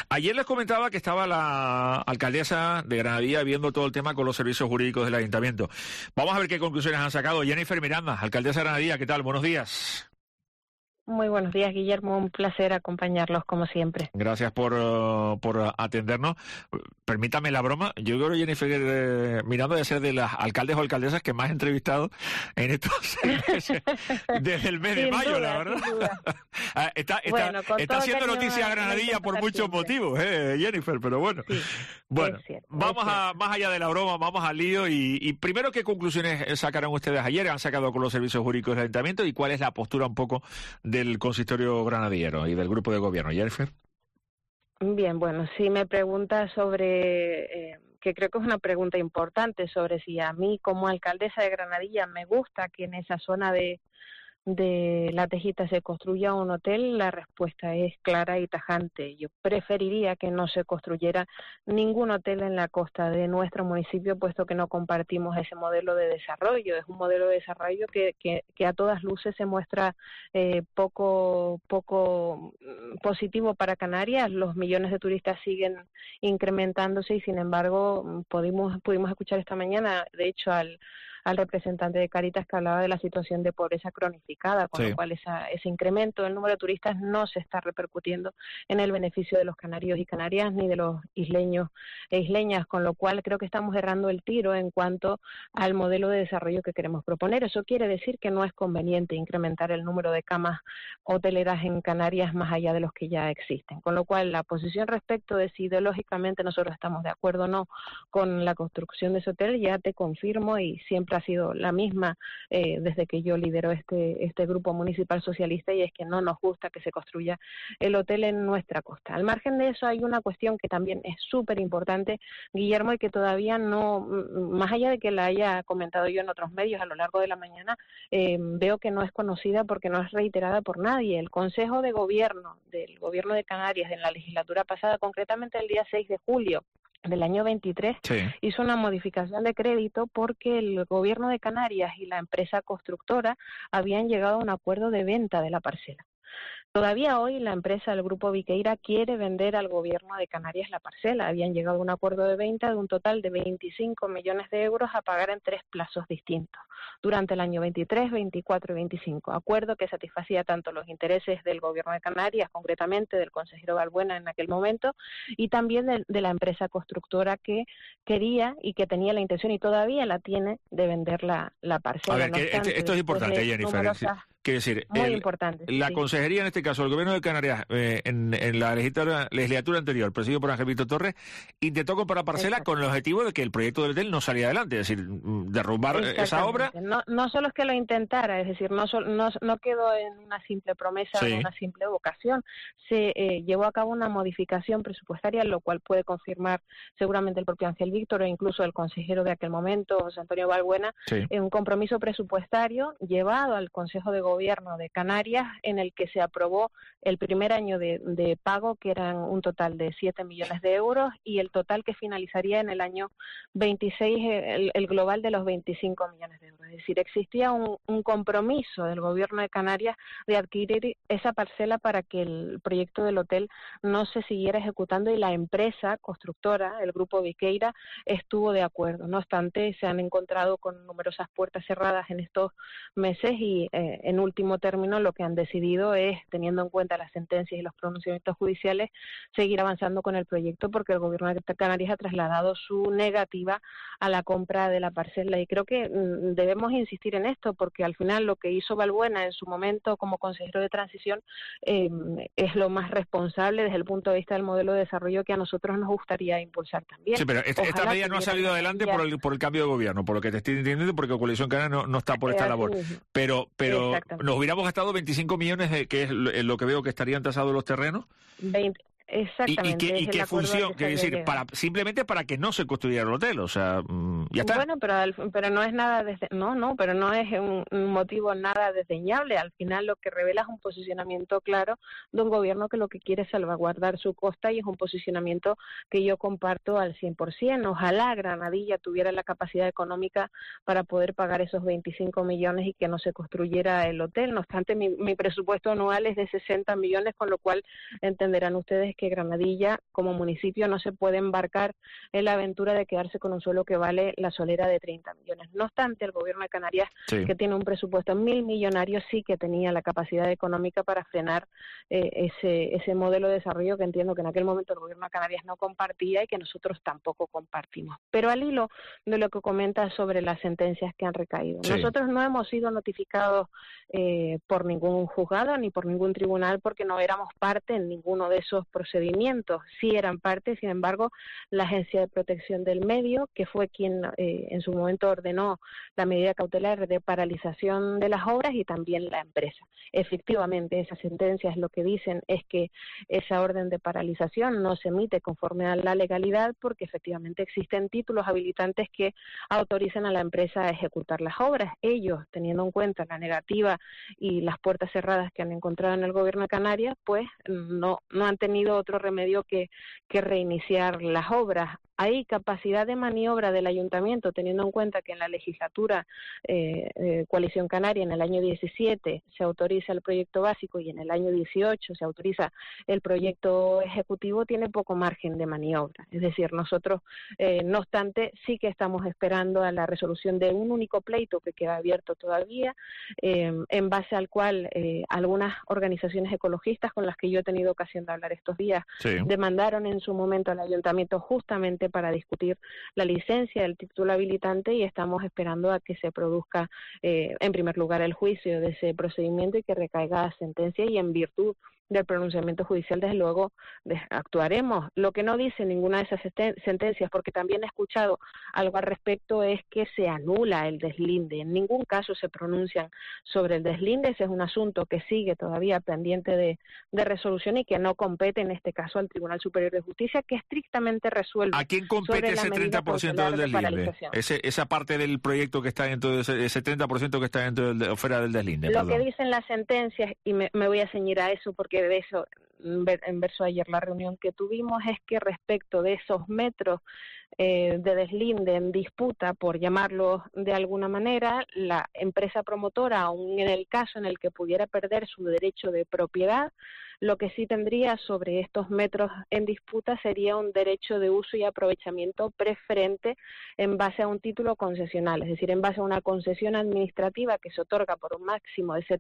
Ayer les comentaba que estaba la alcaldesa de Granadilla viendo todo el tema con los servicios jurídicos del ayuntamiento. Vamos a ver qué conclusiones han sacado. Jennifer Miranda, alcaldesa de Granadilla, ¿qué tal? Buenos días. Muy buenos días, Guillermo. Un placer acompañarlos, como siempre. Gracias por atendernos. Permítame la broma. Yo creo que Jennifer Miranda debe ser de las alcaldes o alcaldesas que más he entrevistado en estos 6 meses, desde el mes de mayo, la verdad. Está haciendo noticia a Granadilla por muchos motivos, Jennifer, pero bueno. Sí, bueno, vamos más allá de la broma, vamos al lío. Y primero, ¿qué conclusiones sacaron ustedes ayer? ¿Han sacado con los servicios jurídicos del ayuntamiento? ¿Y cuál es la postura un poco del consistorio granadillero y del grupo de gobierno? Jennifer. Bien, bueno, si me pregunta sobre, que creo que es una pregunta importante, sobre si a mí como alcaldesa de Granadilla me gusta que en esa zona de La Tejita se construya un hotel, la respuesta es clara y tajante. Yo preferiría que no se construyera ningún hotel en la costa de nuestro municipio, puesto que no compartimos ese modelo de desarrollo. Es un modelo de desarrollo que a todas luces se muestra poco positivo para Canarias. Los millones de turistas siguen incrementándose y, sin embargo, pudimos escuchar esta mañana, de hecho, al representante de Cáritas, que hablaba de la situación de pobreza cronificada, con lo cual ese incremento del número de turistas no se está repercutiendo en el beneficio de los canarios y canarias ni de los isleños e isleñas, con lo cual creo que estamos errando el tiro en cuanto al modelo de desarrollo que queremos proponer. Eso quiere decir que no es conveniente incrementar el número de camas hoteleras en Canarias más allá de los que ya existen, con lo cual la posición respecto de si ideológicamente nosotros estamos de acuerdo o no con la construcción de ese hotel, ya te confirmo, y siempre ha sido la misma desde que yo lidero este grupo municipal socialista, y es que no nos gusta que se construya el hotel en nuestra costa. Al margen de eso, hay una cuestión que también es súper importante, Guillermo, y que todavía no, más allá de que la haya comentado yo en otros medios a lo largo de la mañana, veo que no es conocida porque no es reiterada por nadie. El Consejo de Gobierno del Gobierno de Canarias en la legislatura pasada, concretamente el día 6 de julio, del año 23, hizo una modificación de crédito porque el gobierno de Canarias y la empresa constructora habían llegado a un acuerdo de venta de la parcela. Todavía hoy la empresa del Grupo Viqueira quiere vender al gobierno de Canarias la parcela. Habían llegado a un acuerdo de venta de un total de 25 millones de euros a pagar en 3 plazos distintos, durante el año 23, 24 y 25. Acuerdo que satisfacía tanto los intereses del gobierno de Canarias, concretamente del consejero Balbuena en aquel momento, y también de la empresa constructora que quería y que tenía la intención, y todavía la tiene, de vender la parcela. A ver, esto es importante, Jennifer. Quiero decir, la consejería, en este caso, el gobierno de Canarias, en la legislatura anterior, presidido por Ángel Víctor Torres, intentó comprar parcela con el objetivo de que el proyecto del hotel no saliera adelante, es decir, derrumbar esa obra. No solo es que lo intentara, es decir, no quedó en una simple promesa o en una simple vocación. Se llevó a cabo una modificación presupuestaria, lo cual puede confirmar seguramente el propio Ángel Víctor o incluso el consejero de aquel momento, José Antonio Balbuena, un compromiso presupuestario llevado al Consejo de Gobierno de Canarias, en el que se aprobó el primer año de pago, que eran un total de 7 millones de euros, y el total que finalizaría en el año 26, el global de los 25 millones de euros. Es decir, existía un compromiso del Gobierno de Canarias de adquirir esa parcela para que el proyecto del hotel no se siguiera ejecutando, y la empresa constructora, el Grupo Viqueira, estuvo de acuerdo. No obstante, se han encontrado con numerosas puertas cerradas en estos meses y en último término lo que han decidido es, teniendo en cuenta las sentencias y los pronunciamientos judiciales, seguir avanzando con el proyecto, porque el gobierno de Canarias ha trasladado su negativa a la compra de la parcela. Y creo que debemos insistir en esto, porque al final lo que hizo Balbuena en su momento como consejero de transición es lo más responsable desde el punto de vista del modelo de desarrollo que a nosotros nos gustaría impulsar también. Sí, pero esta medida no ha salido adelante por el cambio de gobierno, por lo que te estoy entendiendo, porque Coalición Canaria no está por esta labor. Pero nos hubiéramos gastado 25 millones, que es lo que veo que estarían tasados los terrenos. Exactamente. ¿Y qué función? Quiere decir, simplemente para que no se construyera el hotel, o sea... ya está. Bueno, pero no es nada pero no es un motivo nada desdeñable. Al final lo que revela es un posicionamiento claro de un gobierno que lo que quiere es salvaguardar su costa, y es un posicionamiento que yo comparto al 100%. Ojalá Granadilla tuviera la capacidad económica para poder pagar esos 25 millones y que no se construyera el hotel. No obstante, mi presupuesto anual es de 60 millones, con lo cual entenderán ustedes que Granadilla como municipio no se puede embarcar en la aventura de quedarse con un suelo que vale la solera de 30 millones. No obstante, el gobierno de Canarias, Sí. que tiene un presupuesto 1.000 millonarios, sí que tenía la capacidad económica para frenar ese modelo de desarrollo que entiendo que en aquel momento el gobierno de Canarias no compartía y que nosotros tampoco compartimos. Pero al hilo de lo que comenta sobre las sentencias que han recaído, Sí. nosotros no hemos sido notificados por ningún juzgado ni por ningún tribunal, porque no éramos parte en ninguno de esos procedimientos. Sí eran parte, sin embargo, la Agencia de Protección del Medio, que fue quien en su momento ordenó la medida cautelar de paralización de las obras, y también la empresa. Efectivamente, esas sentencias lo que dicen es que esa orden de paralización no se emite conforme a la legalidad, porque efectivamente existen títulos habilitantes que autorizan a la empresa a ejecutar las obras. Ellos, teniendo en cuenta la negativa y las puertas cerradas que han encontrado en el gobierno de Canarias, pues no han tenido otro remedio que reiniciar las obras. Hay capacidad de maniobra del ayuntamiento, teniendo en cuenta que en la legislatura Coalición Canaria en el año 17 se autoriza el proyecto básico y en el año 18 se autoriza el proyecto ejecutivo. Tiene poco margen de maniobra. Es decir, nosotros, no obstante, sí que estamos esperando a la resolución de un único pleito que queda abierto todavía, en base al cual algunas organizaciones ecologistas con las que yo he tenido ocasión de hablar estos días Sí. demandaron en su momento al ayuntamiento justamente para discutir la licencia del título habilitante, y estamos esperando a que se produzca en primer lugar el juicio de ese procedimiento y que recaiga la sentencia, y en virtud del pronunciamiento judicial, desde luego, actuaremos. Lo que no dice ninguna de esas sentencias, porque también he escuchado algo al respecto, es que se anula el deslinde. En ningún caso se pronuncian sobre el deslinde. Ese es un asunto que sigue todavía pendiente de resolución y que no compete en este caso al Tribunal Superior de Justicia, que estrictamente resuelve. ¿A quién compete ese 30% del deslinde? Esa parte del proyecto que está dentro de ese 30% que está dentro fuera del deslinde. Lo que dicen las sentencias, y me voy a ceñir a eso porque de eso en verso ayer la reunión que tuvimos, es que respecto de esos metros de deslinde en disputa, por llamarlo de alguna manera, la empresa promotora, aun en el caso en el que pudiera perder su derecho de propiedad, lo que sí tendría sobre estos metros en disputa sería un derecho de uso y aprovechamiento preferente en base a un título concesional, es decir, en base a una concesión administrativa que se otorga por un máximo de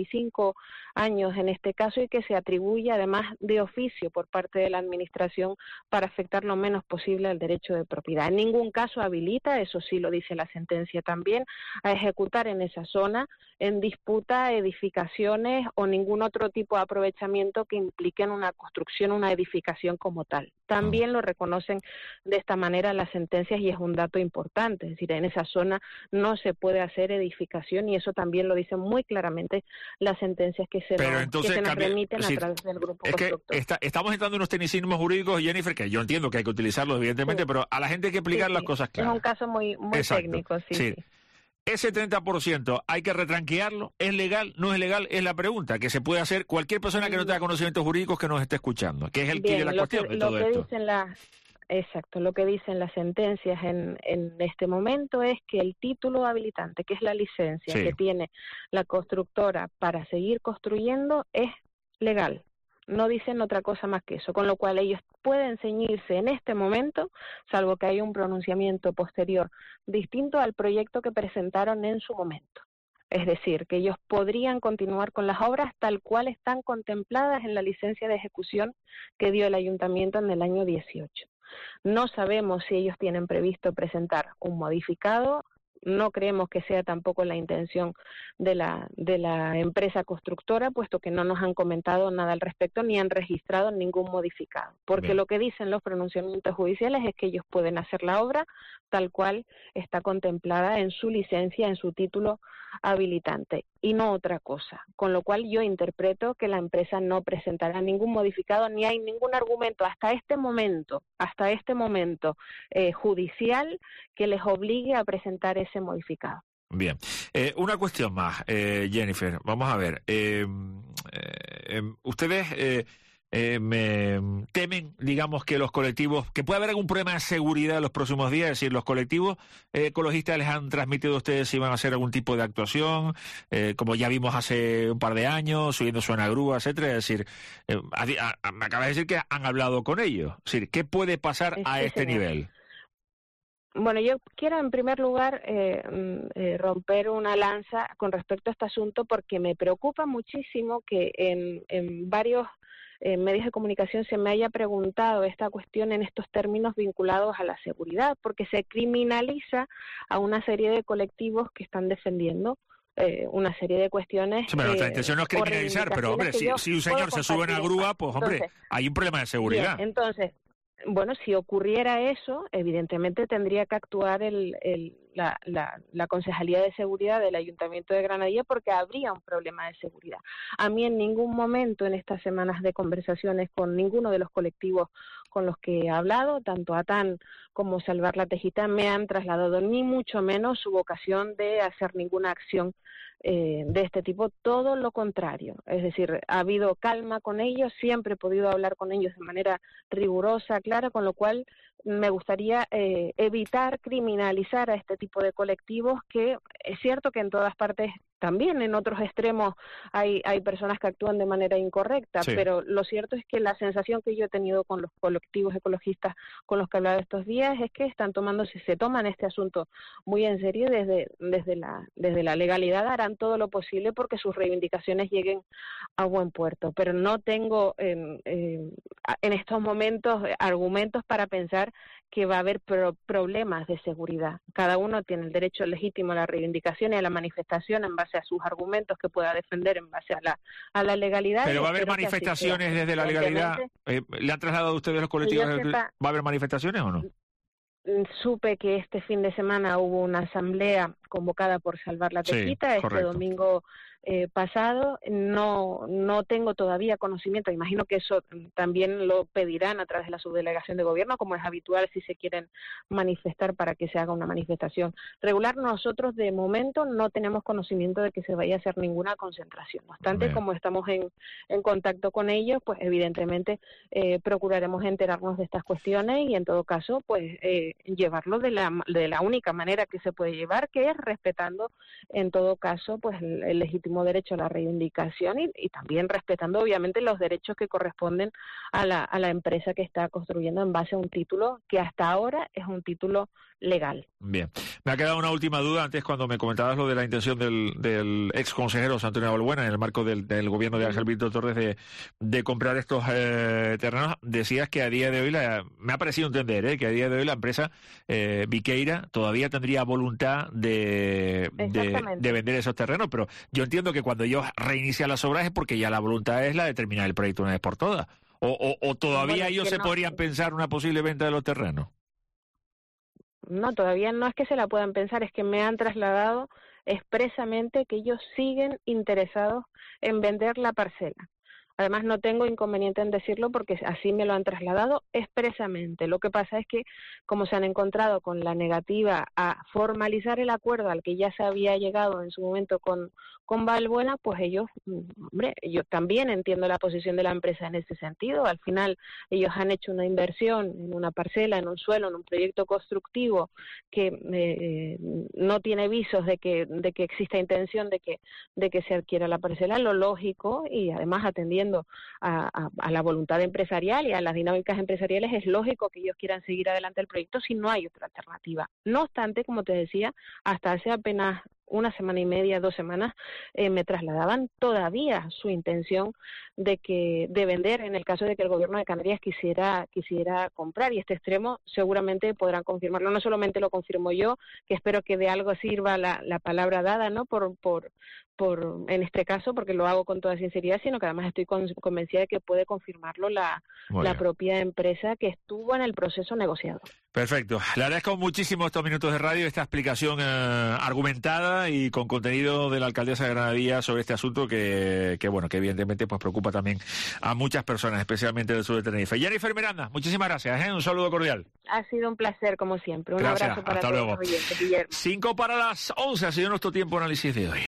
75 años en este caso, y que se atribuye además de oficio por parte de la administración para afectar lo menos posible al derecho de propiedad. En ningún caso habilita, eso sí lo dice la sentencia también, a ejecutar en esa zona en disputa edificaciones o ningún otro tipo de aprovechamiento que impliquen una construcción, una edificación como tal. También lo reconocen de esta manera las sentencias, y es un dato importante, es decir, en esa zona no se puede hacer edificación, y eso también lo dicen muy claramente las sentencias que se nos remiten a través del grupo constructor. Estamos entrando en unos tecnicismos jurídicos, Jennifer, que yo entiendo que hay que utilizarlos, evidentemente, sí, pero a la gente hay que explicar las cosas claras. Es un caso muy técnico, sí. Ese 30%, ¿hay que retranquearlo? ¿Es legal? ¿No es legal? Es la pregunta que se puede hacer cualquier persona que no tenga conocimientos jurídicos que nos esté escuchando, que es el quid de la cuestión de todo esto. Exacto, lo que dicen las sentencias en este momento es que el título habilitante, que es la licencia que tiene la constructora para seguir construyendo, es legal. No dicen otra cosa más que eso, con lo cual ellos pueden ceñirse en este momento, salvo que haya un pronunciamiento posterior distinto al proyecto que presentaron en su momento. Es decir, que ellos podrían continuar con las obras tal cual están contempladas en la licencia de ejecución que dio el ayuntamiento en el año 18. No sabemos si ellos tienen previsto presentar un modificado, no creemos que sea tampoco la intención de la empresa constructora, puesto que no nos han comentado nada al respecto ni han registrado ningún modificado. Porque Bien. lo que dicen los pronunciamientos judiciales es que ellos pueden hacer la obra tal cual está contemplada en su licencia, en su título habilitante, y no otra cosa. Con lo cual yo interpreto que la empresa no presentará ningún modificado, ni hay ningún argumento hasta este momento judicial que les obligue a presentar ese modificado. Bien. Una cuestión más, Jennifer. Vamos a ver. Ustedes me temen, digamos, que los colectivos, que puede haber algún problema de seguridad en los próximos días, es decir, los colectivos ecologistas les han transmitido a ustedes si van a hacer algún tipo de actuación, como ya vimos hace un par de años, subiéndose a una grúa, etcétera. Es decir, me acaba de decir que han hablado con ellos. Es decir, ¿qué puede pasar a este nivel? Bueno, yo quiero en primer lugar romper una lanza con respecto a este asunto, porque me preocupa muchísimo que en varios medios de comunicación se me haya preguntado esta cuestión en estos términos vinculados a la seguridad, porque se criminaliza a una serie de colectivos que están defendiendo una serie de cuestiones. Sí, pero nuestra intención no es criminalizar, pero hombre, si un señor se sube en una grúa, pues hombre, entonces, hay un problema de seguridad. Bien, entonces, bueno, si ocurriera eso, evidentemente tendría que actuar la Concejalía de Seguridad del Ayuntamiento de Granadilla, porque habría un problema de seguridad. A mí en ningún momento en estas semanas de conversaciones con ninguno de los colectivos con los que he hablado, tanto ATAN como Salvar la Tejita, me han trasladado ni mucho menos su vocación de hacer ninguna acción de este tipo, todo lo contrario. Es decir, ha habido calma con ellos, siempre he podido hablar con ellos de manera rigurosa, clara, con lo cual me gustaría evitar criminalizar a este tipo de colectivos, que es cierto que en todas partes, también en otros extremos, hay personas que actúan de manera incorrecta, sí. Pero lo cierto es que la sensación que yo he tenido con los colectivos ecologistas con los que he hablado estos días es que se toman este asunto muy en serio, desde la legalidad harán todo lo posible porque sus reivindicaciones lleguen a buen puerto, pero no tengo en estos momentos argumentos para pensar que va a haber problemas de seguridad. Cada uno tiene el derecho legítimo a la reivindicación y a la manifestación en base a sus argumentos que pueda defender en base a la legalidad. Pero va a haber manifestaciones desde la legalidad. ¿Le han trasladado a ustedes los colectivos? ¿Va a haber manifestaciones o no? Supe que este fin de semana hubo una asamblea convocada por Salvar la Tejita, este domingo pasado. No tengo todavía conocimiento, imagino que eso también lo pedirán a través de la subdelegación de gobierno, como es habitual si se quieren manifestar para que se haga una manifestación regular. Nosotros de momento no tenemos conocimiento de que se vaya a hacer ninguna concentración. No obstante, como estamos en contacto con ellos, pues evidentemente procuraremos enterarnos de estas cuestiones y en todo caso pues llevarlo de la única manera que se puede llevar, que es respetando en todo caso pues el legítimo derecho a la reivindicación y también respetando obviamente los derechos que corresponden a la empresa que está construyendo en base a un título que hasta ahora es un título legal. Bien, me ha quedado una última duda antes cuando me comentabas lo de la intención del ex consejero Antonio Balbuena en el marco del gobierno de Ángel Víctor Torres de comprar estos terrenos. Decías que a día de hoy, me ha parecido entender que a día de hoy la empresa Viqueira todavía tendría voluntad de vender esos terrenos, pero yo entiendo que cuando ellos reinician las obras es porque ya la voluntad es la de terminar el proyecto una vez por todas, o todavía ellos se podrían pensar una posible venta de los terrenos. No, todavía no es que se la puedan pensar, es que me han trasladado expresamente que ellos siguen interesados en vender la parcela. Además, no tengo inconveniente en decirlo porque así me lo han trasladado expresamente. Lo que pasa es que, como se han encontrado con la negativa a formalizar el acuerdo al que ya se había llegado en su momento con Balbuena, pues ellos, yo también entiendo la posición de la empresa en ese sentido. Al final, ellos han hecho una inversión en una parcela, en un suelo, en un proyecto constructivo que no tiene visos de que exista intención de que se adquiera la parcela. Lo lógico, y además atendiendo a la voluntad empresarial y a las dinámicas empresariales, es lógico que ellos quieran seguir adelante el proyecto si no hay otra alternativa. No obstante, como te decía, hasta hace apenas una semana y media, 2 semanas, me trasladaban todavía su intención de vender en el caso de que el gobierno de Canarias quisiera comprar, y este extremo seguramente podrán confirmarlo. No solamente lo confirmo yo, que espero que de algo sirva la palabra dada, ¿no? Por en este caso, porque lo hago con toda sinceridad, sino que además estoy convencida de que puede confirmarlo la propia empresa que estuvo en el proceso negociado. Perfecto. Le agradezco muchísimo estos minutos de radio, esta explicación argumentada y con contenido de la alcaldesa de Granadilla sobre este asunto que evidentemente pues preocupa también a muchas personas, especialmente del sur de Tenerife. Jennifer Miranda, muchísimas gracias, un saludo cordial. Ha sido un placer, como siempre. Un gracias. abrazo para Hasta todos luego. los oyentes, Guillermo. 5 para las 11 ha sido nuestro tiempo de análisis de hoy.